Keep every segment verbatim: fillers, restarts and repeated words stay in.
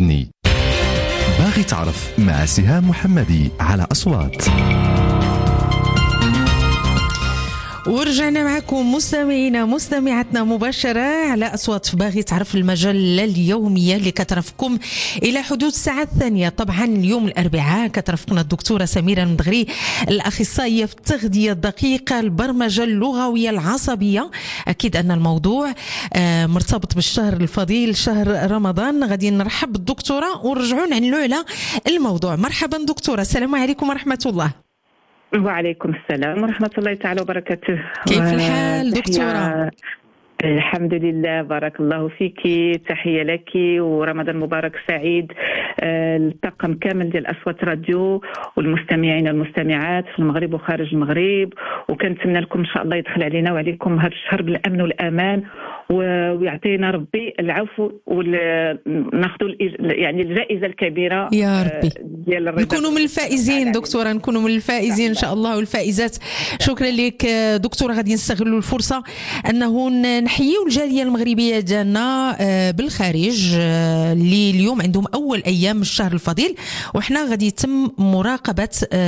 سيدني. باغي تعرف مع سهام محمدي على أصوات. ورجعنا معكم مستمعينا مستمعاتنا مباشرة على أصوات في باغي تعرف، المجلة اليومية اللي كترافقكم إلى حدود الساعة الثانية. طبعا اليوم الأربعاء كترافقنا الدكتورة سميرة المدغري، الأخصائية في التغذية الدقيقة، البرمجة اللغوية العصبية. أكيد أن الموضوع مرتبط بالشهر الفضيل شهر رمضان. غادي نرحب بالدكتورة ونرجعوا نعنلوا على الموضوع. مرحبا دكتورة، السلام عليكم ورحمة الله. وعليكم السلام ورحمة الله تعالى وبركاته. كيف الحال دكتورة؟ الحمد لله، بارك الله فيك، تحية لك ورمضان مبارك سعيد. الطاقم كامل ديال أصوات راديو والمستمعين والمستمعات في المغرب وخارج المغرب، وكنتمنى لكم إن شاء الله يدخل علينا وعليكم هذا الشهر بالأمن والأمان، ويعطينا ربي العفو وناخذوا يعني الجائزة الكبيرة يا ربي، ديال الرضا. نكونوا من الفائزين دكتورة، نكونوا من الفائزين إن شاء الله والفائزات. شكرا لك دكتورة. غادي نستغلوا الفرصة أنه نحييوا الجالية المغربية ديالنا بالخارج اللي اليوم عندهم أول أيام الشهر الفضيل، وإحنا غادي يتم مراقبة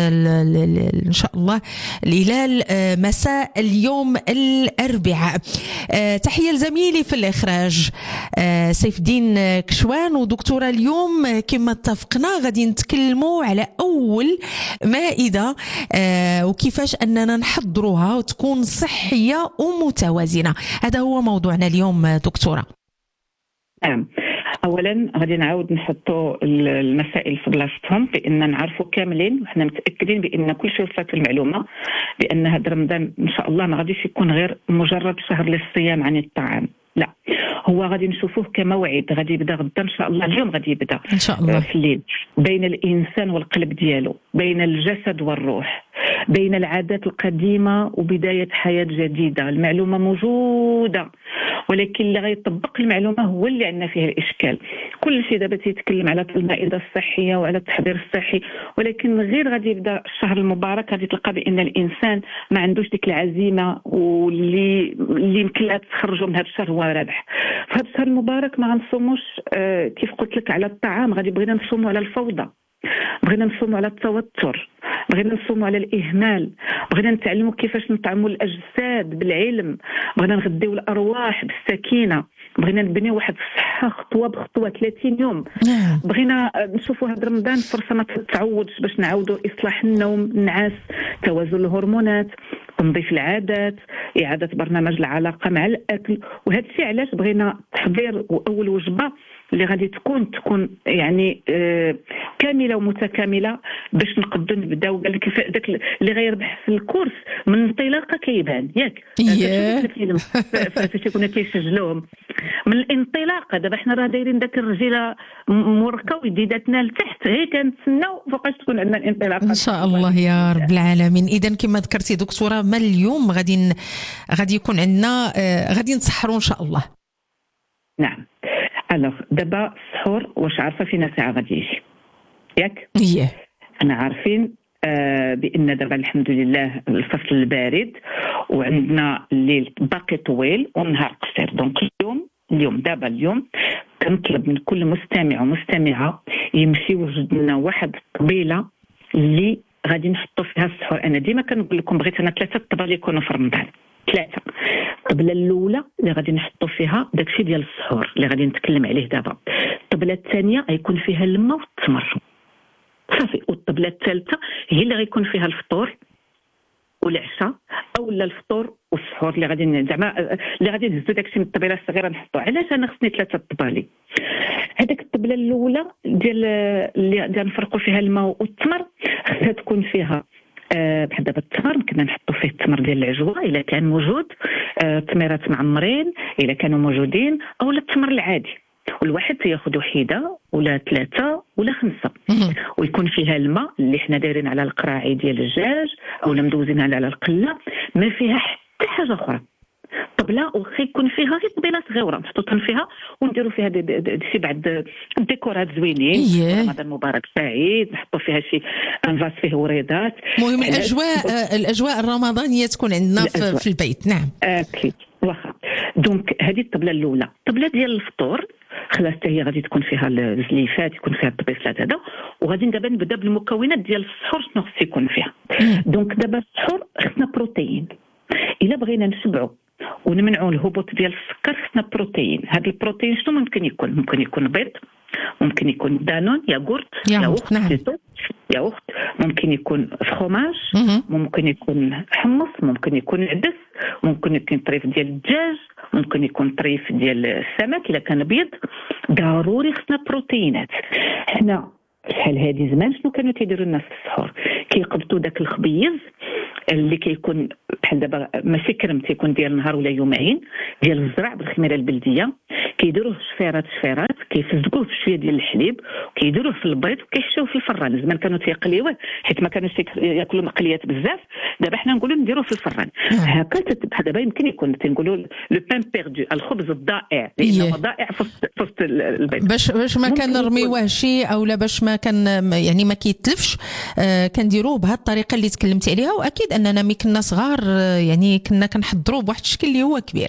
إن شاء الله الهلال مساء اليوم الأربعاء. تحية لزميلي في الإخراج سيف الدين كشوان. ودكتورة اليوم كما اتفقنا غادي نتكلموا على أول مائدة وكيفاش أننا نحضروها وتكون صحية ومتوازنة. هذا هو موضوعنا اليوم دكتورة. نعم، اولا غادي نعاود نحطوا المسائل في بلاصتهم، بان نعرفوا كاملين وحنا متاكدين بان كل شيء وصلت المعلومه بان هذا رمضان ان شاء الله ما غاديش يكون غير مجرد شهر للصيام عن الطعام، لا، هو غادي نشوفوه كموعد غادي يبدا غدا ان شاء الله. اليوم غادي يبدا ان شاء الله في الليل بين الانسان والقلب ديالو، بين الجسد والروح، بين العادات القديمه وبدايه حياه جديده. المعلومه موجوده، ولكن اللي غيطبق المعلومه هو اللي عندنا فيه الاشكال. كل شيء دابا تيتكلم على المائده الصحيه وعلى التحضير الصحي، ولكن غير غادي يبدا الشهر المبارك غادي تلقى بان الانسان ما عندوش ديك العزيمه واللي اللي يمكن لها تخرجوا من هذا الشهر هو رابح. في هذا الشهر المبارك ما غنصوموش آه كيف قلت لك على الطعام، غادي بغينا نصوموا على الفوضى، بغينا نصوموا على التوتر، بغينا نصوموا على الإهمال، بغينا نتعلموا كيفاش نطعموا الأجساد بالعلم، بغينا نغديو الأرواح بالسكينة، بغينا نبنيو واحد الصحة خطوة بخطوة ثلاثين يوم. بغينا نشوفوا هذا رمضان فرصة ما تتعوضش باش نعاودوا إصلاح النوم، النعاس، توازن الهرمونات، تنظيف العادات، إعادة برنامج العلاقة مع الأكل. وهذا الشيء علاش بغينا تحضير وأول وجبة اللي غادي تكون تكون يعني آه كامله ومتكامله باش نقدروا نبداو. قال لك داك اللي غيربح في الكورس من الانطلاقه كيبان ياك فاش يكونوا كيسجلوهم من الانطلاقه. دابا حنا راه دايرين داك الرجيله مركه ويديداتنا لتحت، هي كنتسناو فوقاش تكون عندنا الانطلاقه ان شاء الله يا رب العالمين. اذا كما ذكرتي دكتوره، ما اليوم غادي غادي يكون عندنا آه غادي نسحروا ان شاء الله. نعم. الوغ دابا السحور واش عارفه فينا ساعه غادي يجي ياك؟ اييه انا عارفين آه بان دابا الحمد لله الفصل البارد وعندنا الليل باقي طويل والنهار قصير. دونك اليوم اليوم دابا اليوم كنطلب من كل مستمع ومستمعه يمشي يوجد لنا واحد الطبيله اللي غادي نحطوا فيها السحور. انا ديما كنقول لكم بغيت انا ثلاثه طبال يكونوا في رمضان، ثلاثه. الطبله الاولى اللي غادي نحطوا فيها داكشي ديال السحور اللي غادي نتكلم عليه دابا. الطبله الثانيه غيكون فيها الماء والتمر صافي. والطبله الثالثه هي اللي غيكون فيها الفطور والعشاء، او لا الفطور والسحور اللي غادي زعما اللي غادي نهزوا داكشي من الطبيله الصغيره نحطوا. علاش انا خصني ثلاثه طبالي؟ هذيك الطبله الاولى ديال اللي غادي نفرقوا فيها الماء والتمر خصها تكون فيها أه بحال دابا التمر كنا نحطوا فيه التمر ديال العجوه الا كان موجود، أه تميرات معمرين الا كانوا موجودين، او التمر العادي. والواحد تياخذ وحيده ولا ثلاثه ولا خمسه، ويكون فيها الماء اللي حنا دايرين على القراعي ديال الدجاج او مدوزين على القله، ما فيها حتى حاجه اخرى. طبله وخا يكون فيها غير طبيله صغيره محطوطين فيها ونديروا فيها دي دي دي شي بعض الديكورات زوينين. رمضان مبارك سعيد، نحطوا فيها شي انفاس فيه وريدات. المهم الاجواء الاجواء الرمضانيه تكون عندنا في, في البيت. نعم اكيد واخا. دونك هذه الطبله الاولى. الطبله ديال الفطور خلاص هي غادي تكون فيها الزليفات، يكون فيها الطبيصلات هذا، وغادي دابا نبدا بالمكونات ديال السحور شنو خص يكون فيها. دونك دابا السحور خصنا بروتين، الا بغينا نشبعوا ونمنعوا الهبوط ديال السكر خصنا بروتين. هذا البروتين شنو ممكن يكون؟ ممكن يكون بيض، ممكن يكون دانون ياغورت ياغورت ياغورت ممكن يكون فخوماج، ممكن يكون حمص، ممكن يكون عدس، ممكن يكون طريف ديال الدجاج، ممكن يكون طريف ديال السمك الا كان بيض. ضروري خصنا بروتينات. حنا شحال هادي زمان شنو كانوا تيديروا الناس في السحور؟ كيقبطوا داك الخبيز اللي كيكون بحال دابا ماشي كرم، تيكون ديال نهار ولا يومين ديال الزرع بالخميره البلديه، كيديروه شفيرات شفيرات، كيفزقوه في شويه ديال الحليب وكيديروه في البيض وكيحشوه في الفران. زمان كانوا تيقليوه حيت ما كانوش ياكلوا مقليات بزاف، دابا حنا نقولوا نديروه في الفران. هكا دابا يمكن يكون تنقولوا لو بان بيردو، الخبز الضائع، لانه ضائع في وسط البيض. باش باش ما كان نرميوه شي اولا باش ما كان يعني ما كيتلفش، آه كنديروه بهذه الطريقه اللي تكلمتي عليها. واكيد اننا ملي كنا صغار يعني كنا كنحضروه بواحد الشكل اللي هو كبير.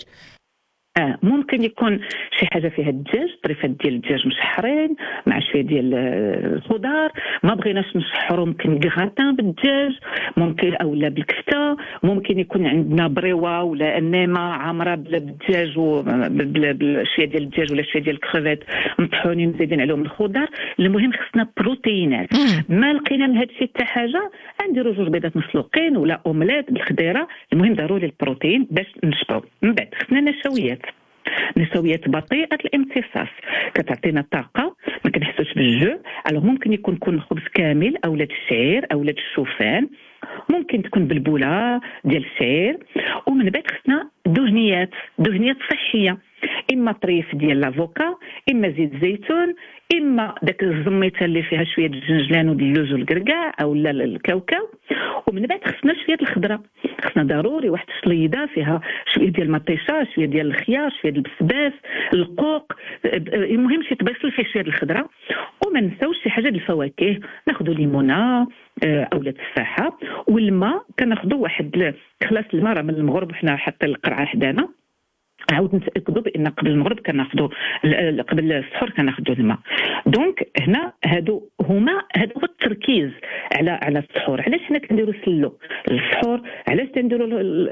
اه ممكن يكون شي حاجه فيها الدجاج، طريفات ديال الدجاج مشحرين مع شويه ديال الخضار. ما بغيناش نشحروا ممكن كغاتان بالدجاج، ممكن اولا بالكفته، ممكن يكون عندنا بريوه ولا انامه عامره بالدجاج وشويه ديال الدجاج ولا شويه ديال الكريفات مطحونين مزيدين عليهم الخضار. المهم خصنا بروتينات. ما لقينا من هذا الشيء حتى حاجه، نديروا جوج بيضات مسلوقين ولا اومليت بالخضيره. المهم ضروري البروتين باش نشبعوا. من بعد خصنا نشويات، نشويات بطيئه الامتصاص كتعطينا طاقه، ما كنحسوش بالجوع. الوغ ممكن يكون يكون خبز كامل اولا الشعير اولا الشوفان، ممكن تكون بالبوله ديال الشعير. ومن بعد خصنا دهنيات، دهنيات صحيه، اما طريف ديال لافوكا، اما زيت زيتون، اما داك الزميته اللي فيها شويه الجنجلان واللوز والكركاع اولا الكاوكاو. ومن بعد خصنا شويه الخضره، خصنا ضروري واحد الشليده فيها شويه ديال المطيشه، شويه ديال الخيار، شويه ديال البسباس، القوق، المهم شي طبيصل فيه شويه الخضره. وما نساوش شي حاجه ديال الفواكه، ناخذوا ليمونه اولا تفاحه. والماء كناخذوا واحد كلاس الماء، راه من المغرب حنا حتى القرعه حدانا، عاود نتاكدوا بان قبل المغرب كناخذوا قبل السحور كناخذوا الماء. دونك هنا هادو هما هذا هو التركيز على على السحور. علاش حنا كنديروا سلو السحور؟ علاش كنديروا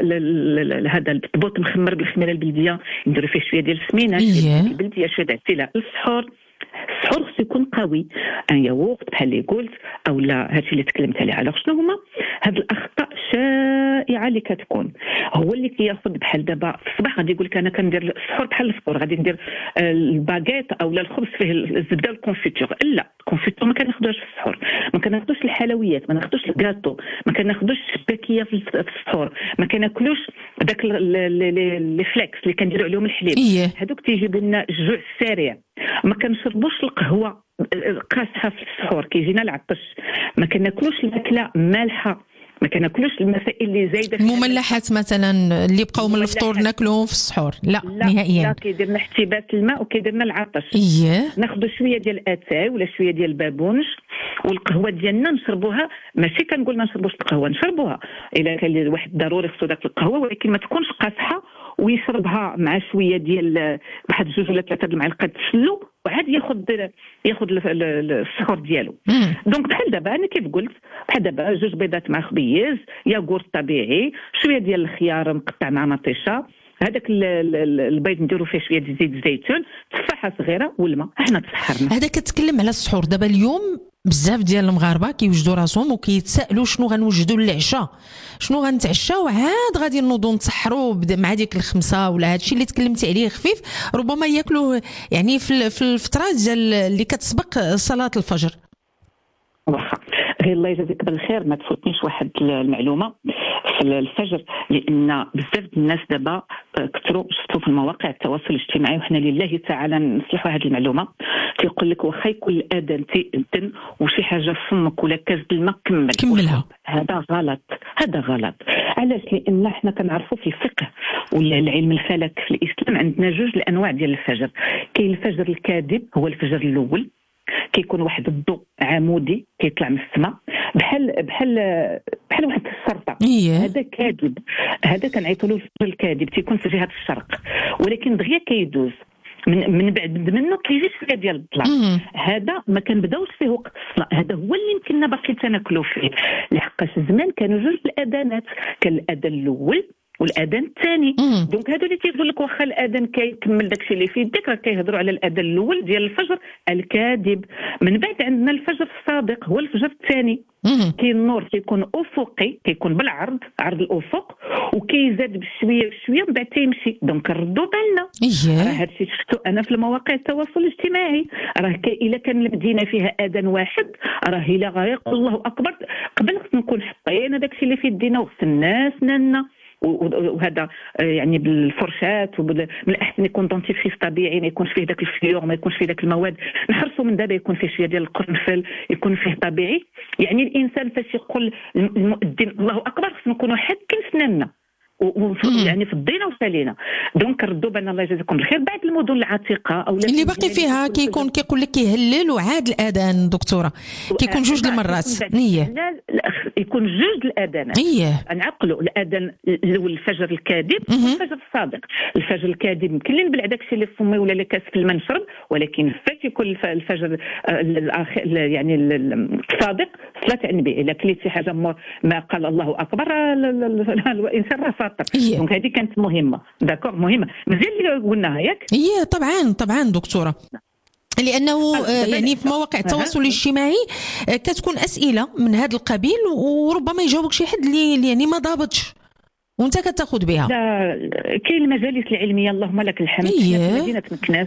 هذا البطبوط مخمر بالخميره البلديه، نديروا فيه شويه ديال السمينه، شويه البلديه، شويه ديال العسيله. السحور السحور خصو يكون قوي، ان ياغورت بحال اللي قلت اولا هادشي اللي تكلمت عليه. على شنو هما هاد الاخطاء الشائعه اللي كتكون؟ هو اللي كياخذ بحال دابا في الصباح غادي يقول لك انا كندير السحور بحال الفطور، غادي ندير الباغيت اولا الخبز فيه الزبده والكونفيتور. لا، الكونفيتور ما كناخذوش في السحور، ما كناخذوش الحلويات، ما ناخذوش الكاطو، ما كناخذوش الشباكيه في السحور، ما كناكلوش داك لي فليكس اللي كنديروا عليهم الحليب. هذوك تيجيبوا لنا الجوع السريع. ما كنشربوش القهوه قاصحه في السحور كيجينا العطش. ما كناكلوش الماكله مالحه، ما كناكلوش المسائل اللي زايده، المملحات مثلا اللي بقاو من الفطور ناكلوهم في السحور. لا, لا نهائيا. لا، كيدير لنا احتباس الماء وكيدير لنا العطش. اييه ناخذ شويه ديال الاتاي ولا شويه ديال البابونج. والقهوه ديالنا نشربوها، ماشي كنقول ما نشربوش القهوه، نشربوها الا كان واحد ضروري خصو داك القهوه، ولكن ما تكونش قاصحه، ويشربها مع شويه ديال واحد جوج ولا ثلاثه المعالق تسلو، وعاد ياخذ ياخذ السحور ديالو. دونك بحال دابا انا كيف قلت، بحال دابا جوج بيضات مع خبيز، ياغورت طبيعي، شويه ديال الخيار مقطع مع مطيشه، هذاك البيض نديروا فيه شويه ديال زيت الزيتون، تفاحه صغيره والماء، احنا تسحرنا. هذا كتكلم على السحور. دابا اليوم بزاف ديال المغاربه كيوجدوا راسهم وكيتسائلوا شنو غنوجدوا للعشاء، شنو غنتعشاو، عاد غادي نوضوا نتسحروا مع ديك الخمسه ولا هادشي اللي تكلمتي عليه خفيف، ربما ياكلوا يعني في في الفترات ديال اللي كتسبق صلاه الفجر. واخا غير الله يجازيك بالخير، ما تفوتنيش واحد المعلومه في الفجر، لان بزاف الناس دابا كثروا شفتوا في المواقع التواصل الاجتماعي، وحنا لله تعالى نصلحوا هذه المعلومه، تيقول لك واخا يكون الاذان تيأذن وشي حاجه في فمك ولا كاس الماء كمل كملها. هذا غلط، هذا غلط. علاش؟ لان حنا كنعرفوا في الفقه ولا العلم الفلك في الاسلام عندنا جوج الانواع ديال الفجر. كاين الفجر الكاذب هو الفجر الاول، كيكون واحد الضوء عمودي كيطلع من السماء بحال بحال بحال واحد الشرطه، لا إيه. هذا كاذب، هذا كنعيطوا له الفجر الكاذب، تيكون في جهه الشرق، ولكن دغيا كيدوز من من بعد منه كيجي شويه ديال الظلام. هذا ما كنبداوش فيه وقت الصلاه، هذا هو اللي يمكننا باقي تناكلوا فيه، لحقاش زمان كانوا جوج الاذانات، كان الاذان الاول والاذان الثاني. دونك هادو اللي تيقول لك واخا الاذان كيكمل داكشي اللي في يديك، راه كيهضروا على الاذان الاول ديال الفجر الكاذب. من بعد عندنا الفجر الصادق هو الفجر الثاني. كاين النور كيكون افقي، كيكون بالعرض عرض الافق، وكيزاد بشويه بشويه من بعد تيمشي. دونك نردوا بالنا. راه هادشي شفتو انا في المواقع التواصل الاجتماعي، راه الا كان المدينه فيها اذان واحد راه الا غيقول الله اكبر قبل خصنا نكون حطينا داكشي اللي في يدينا وغسلنا سناننا، وهذا يعني بالفرشاه، ومن الاحسن يكون دونتيفريس طبيعي، ما يكونش فيه داك الفلور، ما يكونش فيه داك المواد، نحرصوا من دابا يكون فيه شويه ديال القرنفل، يكون فيه طبيعي. يعني الانسان فاش يقول المؤذن الله اكبر خصنا نكونوا حاكين سناننا يعني في الضينه وسالينا. دونك ردوا بالنا الله يجازيكم بالخير. بعد المدن العتيقه او اللي باقي فيها كيكون كيقول لك كيهلل وعاد الاذان دكتوره، كيكون جوج المرات نيه، لا يكون جوج الاذانات. ايه نعقلوا الاذان الاول الفجر الكاذب والفجر الصادق. الفجر الكاذب يمكن لي نبلع داكشي اللي في فمي ولا اللي كاس في الماء نشرب، ولكن فاش يكون الفجر الاخر يعني الصادق صلاه النبي، الا كليت شي حاجه ما قال الله اكبر الانسان راه فاطر. دونك هذه كانت مهمه. داكور مهمه مزيان اللي قلناها ياك. ايه طبعا طبعا دكتوره، لانه يعني في مواقع التواصل الاجتماعي كتكون اسئله من هذا القبيل، وربما يجاوبك شي حد اللي يعني ما ضابطش وانت كتاخذ بها. لا كاين المجالس العلميه اللهم لك الحمد في مدينه مكناس،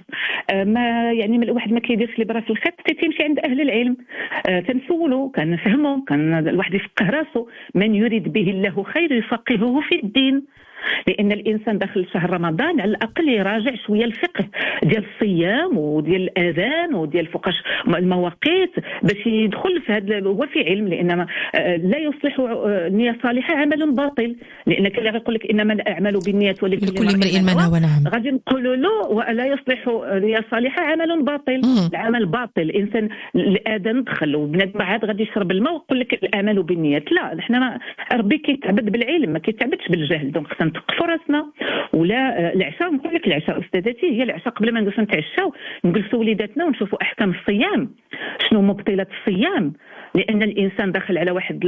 ما يعني الواحد ما كيديرش اللي برا في الخط، تيمشي عند اهل العلم تنسولوا كنفهموا، كان الواحد يفقه راسه. من يريد به الله خير يفقهه في الدين، لان الانسان داخل شهر رمضان على الاقل يراجع شويه الفقه ديال الصيام وديال الاذان وديال فوقاش المواقيت باش يدخل في هذا هو في علم. لان لا يصلح النيه الصالحه عمل باطل، لان كان يقول لك انما الاعمال بالنيات ولكل امرئ ما نوى. نعم غادي نقولوا له ولا يصلح النيه الصالحه عمل باطل. مم. العمل باطل، الانسان الاذان دخل وبنادم عاد غادي يشرب الماء ويقول لك الاعمال بالنيات. لا احنا ربي كيتعبد بالعلم ما كيتعبدش بالجهل. دونك نتقفوا راسنا. ولا العشاء نقول لك العشاء استاذتي هي العشاء قبل ما نجلسوا نتعشاو نجلسوا وليداتنا ونشوفوا احكام الصيام، شنو مبطلات الصيام، لان الانسان داخل على واحد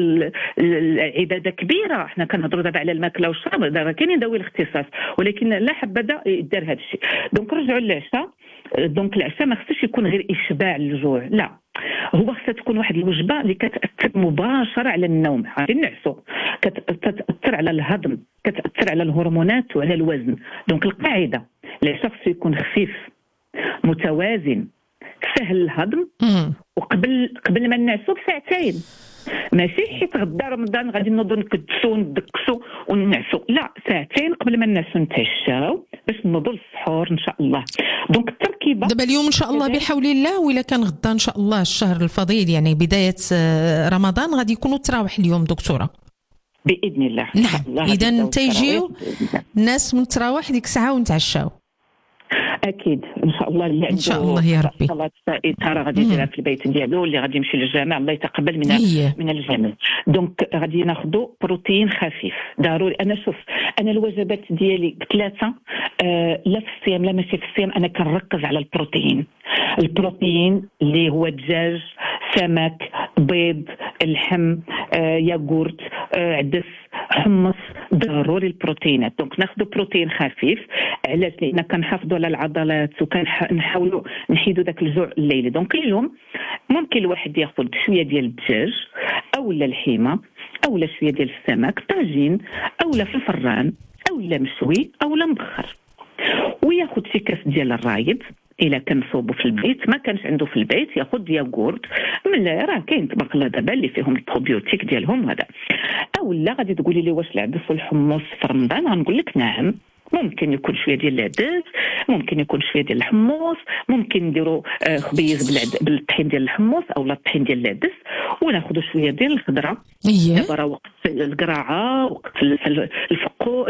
العباده كبيره. احنا كنهضروا دابا على الماكله والشرب، دابا كاينين ذوي الاختصاص، ولكن لا حبذا يدار هذا الشيء. دونك رجعوا للعشاء. دونك العشاء ما خصش يكون غير اشباع للجوع، لا هو خصها تكون واحد الوجبه اللي كتاثر مباشره على النوم. عارفين النعسو كتاثر على الهضم، كتاثر على الهرمونات وعلى الوزن. دونك القاعده العشاء خصو يكون خفيف متوازن سهل الهضم، وقبل قبل ما نعسو بساعتين. ماشي حيت غدا رمضان غادي نوضو نكدسو ندكسو ونعسو، لا ساعتين قبل ما نعسو نتعشاو باش نوضو للسحور ان شاء الله. دونك التركيبه دابا اليوم ان شاء الله بحول الله، ولا كان غدا ان شاء الله الشهر الفضيل يعني بدايه رمضان غادي يكونوا التراويح اليوم دكتوره باذن الله. نعم اذا تيجيو الناس من التراويح ديك الساعه ونتعشاو اكيد ان شاء الله. اللي عنده ان شاء الله يا ربي صلاه الفائته راه غادي يديرها في البيت ديالو، اللي غادي يمشي للجامع الله يتقبل من هي. من الجميع. دونك غادي ناخذوا بروتين خفيف ضروري. انا شوف انا الوجبات ديالي بثلاثه، آه لا في الصيام لا ماشي في الصيام، انا كنركز على البروتين. البروتين اللي هو الدجاج، سمك، بيض، اللحم، آه ياغورت، آه عدس، حمص، ضروري البروتينات. دونك ناخذ بروتين خفيف. علاش؟ لان كنحافظوا على العضلات وكنحاولوا نحيدوا داك الجوع الليلي. دونك اليوم ممكن الواحد ياخذ شويه ديال الدجاج اولا الحيمه اولا شويه ديال السمك طاجين اولا في الفران اولا مشوي اولا مبخر، وياخذ شي كاس ديال الرايب. الا كان صوبو في البيت، ما كانش عنده في البيت ياخذ ياغورت من راه كاين طبق دابا اللي فيهم البروبيوتيك ديالهم هذا. اولا غادي تقولي لي واش العدس والحمص في رمضان؟ غنقول لك نعم، ممكن يكون شويه ديال العدس، ممكن يكون شويه ديال الحمص، ممكن نديروا خبيز بالطحين ديال الحمص او الطحين ديال العدس، وناخذوا شويه ديال الخضره. دابا راه وقت القراعه، وقت الفقو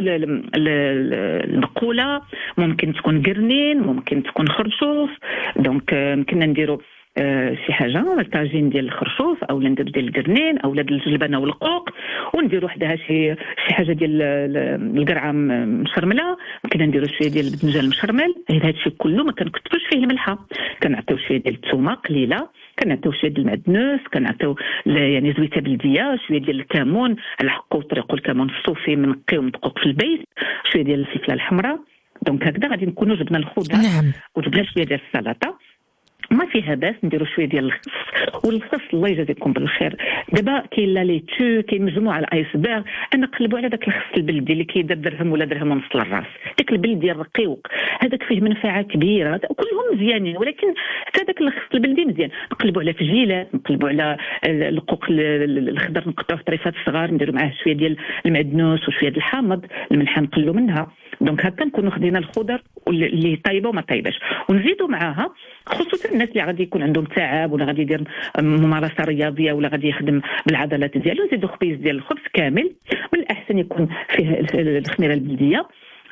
البقوله، ممكن تكون قرنين، ممكن تكون خرشوف. دونك يمكننا نديروا شي حاجه طاجين ديال الخرشوف او ندير ديال القرنين او ديال الجلبانه والقوق، ونديروا وحدها شي شي حاجه ديال القرعه مشرمله، ممكن نديروا شويه ديال البدنجان مشرمل. هذا الشيء كله ما كنكتبوش فيه الملحه، كنعطيو شويه ديال الثومه قليله، كنعطيو شويه ديال المعدنوس، كنعطيو يعني زويته بلديه، شويه ديال الكمون على حقو طريقو الكمون الصوفي منقي ومدقوق في البيت، شويه ديال الفلفله الحمراء. دونك هكذا غادي نكونوا جبنا الخضر. نعم. وجبنا شويه ديال السلطه، ما فيها باس نديروا شويه ديال الخس. والخس الله يجازيكم بالخير، دابا كاين لا ليتو، كاين مجموعه الايسبرغ. انا قلبوا على داك الخس البلدي اللي كيدير درهم ولا درهم ونص للراس، داك البلدي الرقيق هذاك فيه منفعه كبيره، كلهم مزيانين، ولكن حتى داك الخس البلدي مزيان. نقلبوا على فجيلات، نقلبوا على القوق الخضر، نقطعوه في طريفات صغار، نديروا معاه شويه ديال المعدنوس وشويه ديال الحامض، الملحه نقلوا منها. دونك هكا نكونوا خدينا الخضر اللي طايبه وما طايباش، ونزيدوا معاها خصوصا الناس اللي غادي يكون عندهم تعب ولا غادي يدير ممارسه رياضيه ولا غادي يخدم بالعضلات ديالو، نزيدوا خبيز ديال الخبز كامل. من الاحسن يكون فيه الخميره البلديه،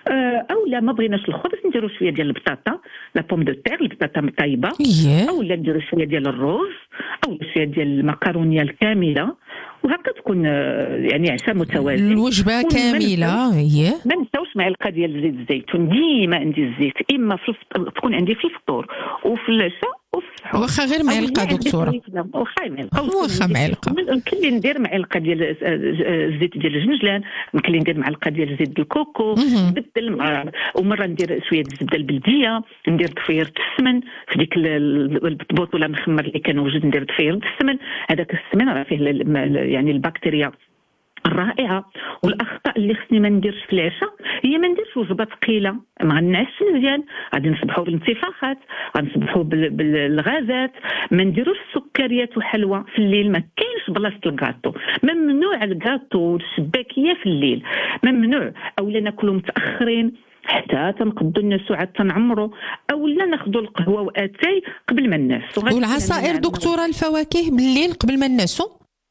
او لا ما بغيناش الخبز نديروا شويه ديال البطاطا، لا بوم دو تير، البطاطا طايبه، او لا نديروا شويه ديال الرز، او شويه ديال المكرونيه الكامله، وهكا تكون يعني عشاء متوازن، الوجبه كامله. هي ما نساوش معلقه ديال زيت الزيتون، ديما عندي الزيت اما في الفطور، تكون عندي في الفطور وفي العشاء وفي السحور. واخا غير معلقه دكتوره، واخا معلقه، واخا معلقه. يمكن لي ندير معلقه ديال الزيت ديال الجنجلان، يمكن لي ندير معلقه ديال زيت الكوكو، نبدل. ومره ندير شويه الزبده البلديه، ندير ضفيره السمن في ديك البطبوط ولا مخمر اللي كنوجد، ندير ضفيره السمن. هذاك السمن راه فيه يعني البكتيريا الرائعه. والاخطاء اللي خصني ما نديرش في العشاء هي ما نديرش وجبه ثقيله، ما غنعش مزيان، غادي نصبحوا بالانتفاخات، غنصبحوا بالغازات. ما نديروش سكريات وحلوى في الليل، ما كاينش بلاصه الكاطو، ممنوع الكاطو والشباكيه في الليل، ممنوع. اولا ناكلوا متاخرين حتى تنقضوا الناس وعاد تنعمروا، اولا ناخذوا القهوه واتاي قبل ما ننعسوا. والعصائر دكتوره، الفواكه بالليل قبل ما ننعسوا؟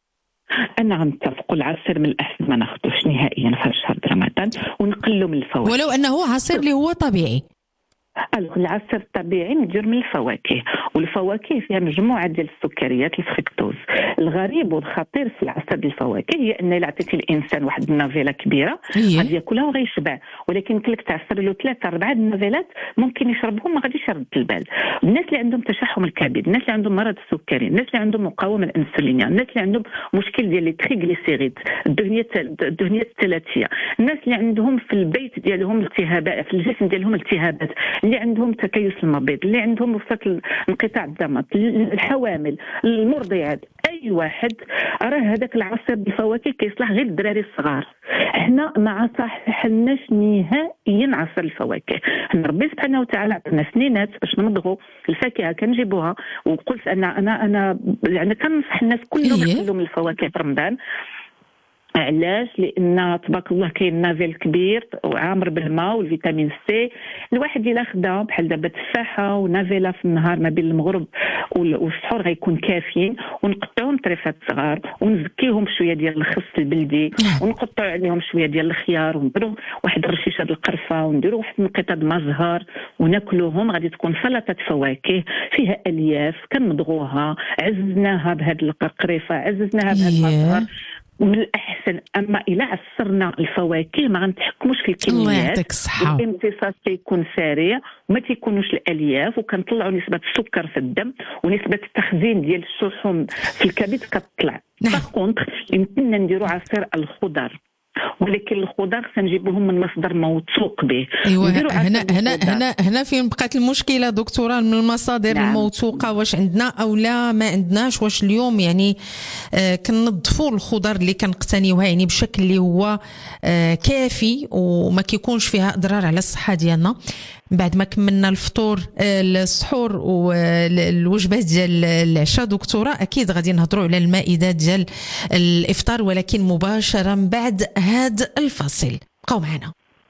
انا غنتفق، العصير من الاحسن ما ناخذوش نهائيا في شهر رمضان، ونقلوا من الفواكه ولو انه عصير اللي هو طبيعي. العصير الطبيعي ندير من الفواكه، والفواكه فيها مجموعه ديال السكريات الفركتوز. الغريب والخطير في العصير ديال الفواكه هي ان الا عطيتي الانسان واحد النافيله كبيره غادي ياكلها وغيشبع، ولكن كلك تعصر له ثلاثه اربعه النافيلات ممكن يشربهم ما غاديش يرد البال. الناس اللي عندهم تشحم الكبد، الناس اللي عندهم مرض السكري، الناس اللي عندهم مقاومه الانسولينيه، الناس اللي عندهم مشكل ديال لي تريغليسيريد، الدهنيه الدهنيه الثلاثيه، الناس اللي عندهم في البيت ديالهم التهابات في الجسم ديالهم، التهابات اللي عندهم تكيس المبيض، اللي عندهم وفات انقطاع الدم، الحوامل، المرضعات، اي واحد راه هذاك العصير بالفواكه كيصلح غير الدراري الصغار. احنا ما صححناش نهائيا عصير الفواكه. حنا ربي سبحانه وتعالى عطانا سنينات باش نمضغوا الفاكهه كنجيبوها، وقلت انا انا انا يعني كنصح الناس كلهم ياكلوا من الفواكه في رمضان. علاش؟ لان تبارك الله كاين نافيل كبير وعامر بالماء والفيتامين سي. الواحد الا خدا بحال دابا تفاحه ونافيلا في النهار ما بين المغرب والسحور غيكون كافيين، ونقطعوهم طريفات صغار ونزكيهم بشويه ديال الخس البلدي، ونقطعوا عليهم شويه ديال الخيار، ونديروا واحد الرشيشه ديال القرفه، ونديروا واحد النقطه د مزهر وناكلوهم. غادي تكون سلطه فواكه فيها الياف كنمضغوها، عززناها بهاد القريفه، عززناها بهاد المزهر من الاحسن. اما الى عصرنا الفواكه ما غنتحكموش في الكميات، الله يعطيك الصحه، الامتصاص تيكون سريع وما تيكونوش الالياف، وكنطلعوا نسبه السكر في الدم ونسبه التخزين ديال الشحوم في الكبد كتطلع. باغ يمكننا نديروا عصير الخضر، ولكن الخضر سنجيبوهم من مصدر موثوق به. ايوه هنا هنا هنا هنا فين بقات المشكله دكتوره، من المصادر نعم. الموثوقه واش عندنا او لا ما عندناش. واش اليوم يعني آه كننظفوا الخضر اللي كنقتنيوها يعني بشكل اللي هو آه كافي وما كيكونش فيها اضرار على الصحه ديالنا. بعد ما كملنا الفطور السحور والوجبات ديال العشاء دكتوره، اكيد غادي نهضروا على المائده ديال الافطار، ولكن مباشره بعد هذا الفاصل. بقاو معنا.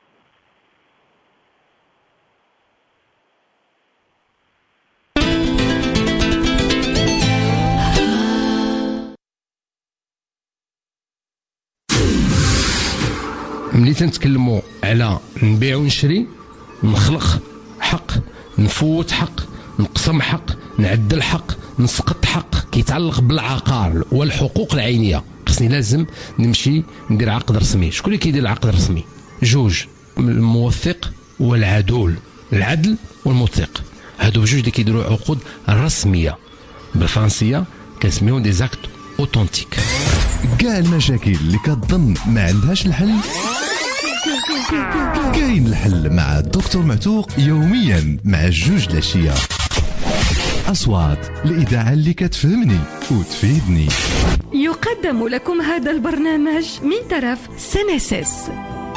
ملي تنتكلموا على نبيع ونشري، نخلق حق، نفوت حق، نقسم حق، نعدل حق، نسقط حق كيتعلق بالعقار والحقوق العينيه. خصني لازم نمشي ندير عقد رسمي. شكون اللي كيدير العقد الرسمي؟ جوج، الموثق والعدول، العدل والموثق، هادو بجوج اللي كيديروا عقود رسميه بالفرنسيه كنسميهم دي زاكت اوتونتيك. كاع المشاكل اللي كتظن ما عندهاش الحل كاين الحل مع الدكتور معتوق يوميا مع جوج العشيه. أصوات الإذاعة اللي كتفهمني وتفيدني. يقدم لكم هذا البرنامج من طرف سينيسيس.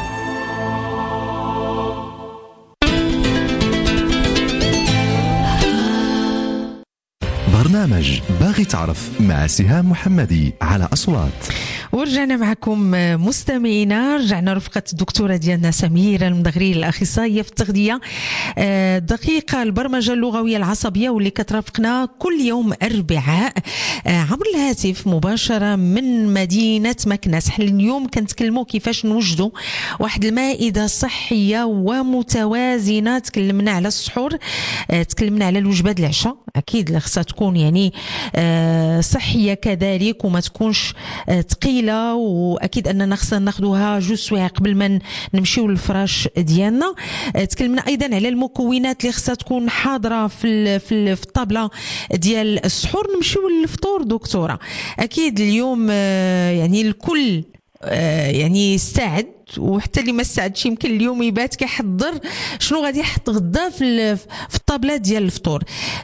برنامج باغي تعرف مع سهام محمدي على أصوات. ورجعنا معكم مستمعينا، رجعنا رفقة الدكتورة ديالنا سميرة المدغري الأخصائية في التغذية دقيقة البرمجة اللغوية العصبية، واللي كترافقنا كل يوم أربعاء عبر الهاتف مباشرة من مدينة مكناس. حنا اليوم كنتكلموا كيفاش نوجدوا واحد المائدة صحية ومتوازنة. تكلمنا على السحور، تكلمنا على الوجبات العشاء أكيد اللي خصها تكون يعني صحية كذلك وما تكونش ثقيلة، واكيد اننا خصنا ناخذوها جوج سوايع قبل ما نمشيو للفراش ديالنا. تكلمنا ايضا على المكونات اللي خصها تكون حاضره في في الطابله ديال السحور. نمشيو للفطور دكتوره، اكيد اليوم يعني الكل يعني استعد، وحتى اللي ما استعدش يمكن اليوم يبات كيحضر شنو غادي يحط غدا في في الطابله ديال الفطور.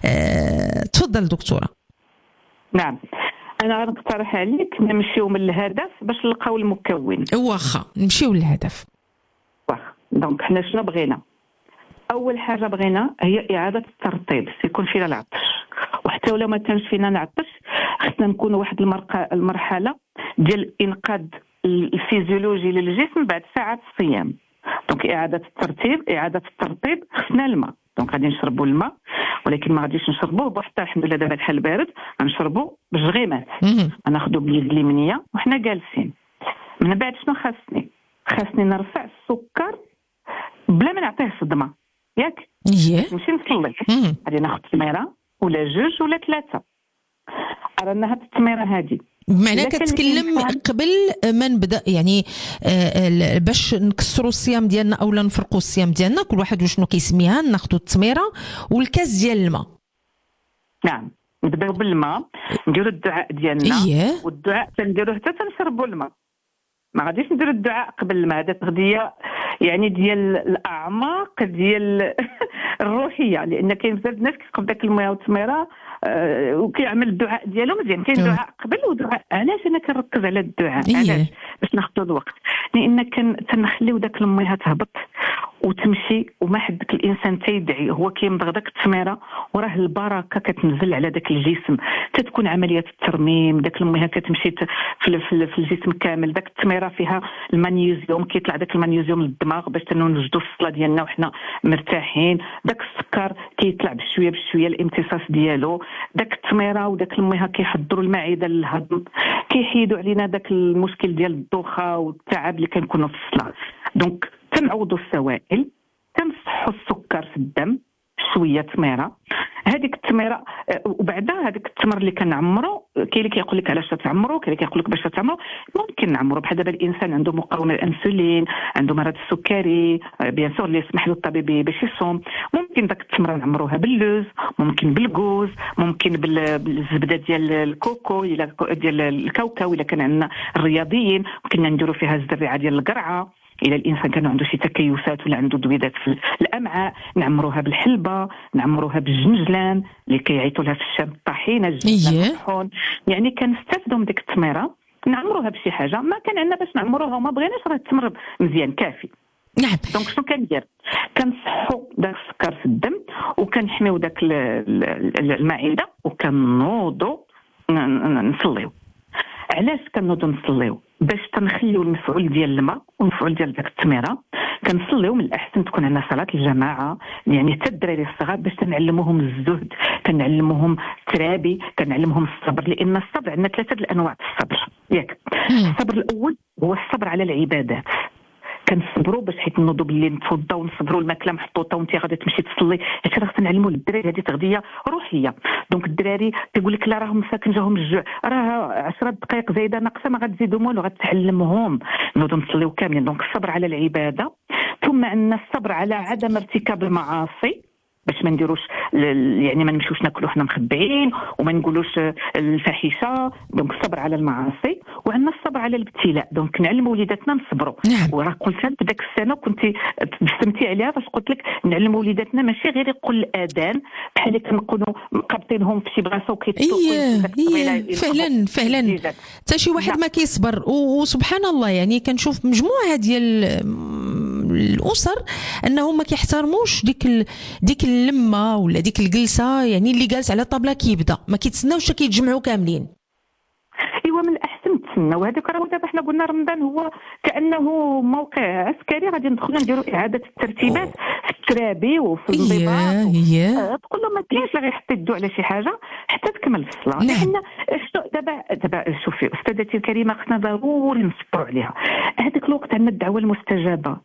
تفضل دكتوره. نعم، انا غنقترح عليك نمشيو من الهدف باش نلقاو المكون. واخا نمشيو للهدف. واخا دونك حنا شنو بغينا؟ اول حاجه بغينا هي اعاده الترطيب، يكون فينا العطش، وحتى ولا ما كانش فينا نعطش خصنا نكونوا واحد المرحله ديال الانقاذ الفيزيولوجي للجسم بعد ساعات الصيام. دونك اعاده الترتيب اعاده الترطيب خصنا الماء. دونك غادي نشربوا الماء، ولكن ما غاديش نشربوه بوحدة، الحمد لله دابا الحال بارد، غنشربوا بالجغيمات. غناخذوا باليد اليمنيه وحنا جالسين. من بعد شنو خاصني؟ خاصني نرفع السكر بلا ما نعطيه صدمه، ياك؟ نمشي نصلي، غادي ناخذ تميره ولا جوج ولا ثلاثه. رانا هاد التميره هادي بمعنى كتكلم قبل ما نبدا يعني آه باش نكسروا الصيام ديالنا او نفرقوا الصيام ديالنا، كل واحد وشنو كيسميها، ناخذوا التميره والكاس ديال الماء. نعم، نبداو بالماء، نديروا الدعاء ديالنا. إيه؟ والدعاء تنديروه حتى تنشربوا الماء، ما غاديش نديروا الدعاء قبل الماء. هذا تغذيه يعني ديال الاعماق ديال الروحيه، لان كاين بزاف الناس كيسقوا داك الماء والتميره أه وكيعمل الدعاء ديالو مزيان. كاين دعاء قبل ودعاء. علاش انا كنركز على الدعاء؟ علاش؟ باش ناخذوا الوقت، لان كان تنخليو داك المياه تهبط وتمشي وما حدك الانسان تيدعي، هو كيمضغ داك التميره وراه البركه كتنزل على داك الجسم، تتكون عمليه الترميم. داك المياه كتمشي في, في, في الجسم كامل. داك التميره فيها المغنيسيوم، كيطلع داك المغنيسيوم للدماغ باش نوجدوا الصلاه ديالنا وحنا مرتاحين. داك السكر كيطلع بشويه بشويه الامتصاص ديالو. داك التميره وداك المياه كيحضروا المعده للهضم، كيحيدوا علينا داك المشكل ديال الدوخه والتعب اللي كنكونوا في الصلاه. دونك تنعوضوا السوائل، تنصحوا السكر في الدم، شويه تميره. هذيك التميره وبعدها هذاك التمر اللي كنعمرو، كاين اللي كيقول لك علاش تعمرو، كاين اللي كيقول لك باش تعمرو. ممكن نعمرو بحال دابا الانسان عنده مقاومه الانسولين، عنده مرض السكري، بيان سور اللي يسمح له الطبيب باش يصوم، ممكن داك التمره نعمروها باللوز، ممكن بالكوز، ممكن بالزبده ديال الكوكو الى ديال الكاوكاو الا كان عندنا الرياضيين، كنا نديروا فيها الزريعه ديال القرعه. الى الانسان كان عنده شي تكيسات ولا عنده دويدات في الامعاء، نعمروها بالحلبه، نعمروها بالجنجلان اللي كيعيطوا لها في الشام الطحينه، الجنجلان الطحون. يعني كنستافدوا من ديك التميره نعمروها بشي حاجه. ما كان عندنا باش نعمروها وما بغيناش، راه التمر مزيان كافي. نعم. دونك شنو كندير؟ كنصحوا داك السكر في الدم، وكنحميو داك المعده، وكنوضوا نصليو. علاش كنوضوا نصليو؟ باش تنخليو المفعول ديال الماء والمفعول ديال داك التميره. كنصليو من الاحسن تكون عندنا صلاه الجماعه، يعني حتى الدراري الصغار باش تنعلموهم الزهد، كنعلموهم الترابي، كنعلمهم الصبر. لان الصبر عندنا ثلاثه الانواع الصبر، ياك؟ الصبر الاول هو الصبر على العبادات، كنصبروا باش حيت نوضوا بالليل نتوضاو ونصبروا الماكله محطوطه وانت غادي تمشي تصلي. هادشي راه خصنا نعلموا للدراري، هذه تغذيه روحيه. دونك الدراري تيقول لك لا راهم مساكن جاهم الجوع، راه عشرة دقائق زايده ناقصه ما غتزيدهم والو، غتعلمهم نوضوا نصليو كاملين. دونك الصبر على العباده، ثم عندنا الصبر على عدم ارتكاب المعاصي باش ما نديروش يعني ما نمشيوش ناكلوا حنا مخبعين وما نقولوش الفاحشه. دونك الصبر على المعاصي، وعندنا الصبر على الابتلاء. دونك نعلموا وليداتنا نصبروا. نعم. وراه قلت لك بداك السنه كنت تبسمتي عليها فاش قلت لك نعلموا وليداتنا ماشي غير يقول الاذان بحال اللي كنكونوا قابطينهم في شي بلاصه وكيتسوقوا. ايه فعلا فعلا حتى شي واحد ما كيصبر. وسبحان الله يعني كنشوف مجموعه ديال الاسر انهم ما كيحترموش ديك ال... ديك اللمه ولا ديك الجلسه، يعني اللي جالس على الطابله كيبدا ما كيتسناوش كيتجمعوا كاملين. ايوا من الاحسن تسنى. وهذاك راه دابا حنا قلنا رمضان هو كانه موقع عسكري، غادي ندخلوا نديروا اعاده الترتيبات في الترابي وفي الانضباط. إيه. تقول له ما كاينش لا غير حتى يدوا على شي حاجه حتى تكمل الصلاه. نعم. حنا دابا دابا شوفي استاذتي الكريمه خصنا ضروري نصبروا عليها. هذاك الوقت عندنا الدعوه المستجابه،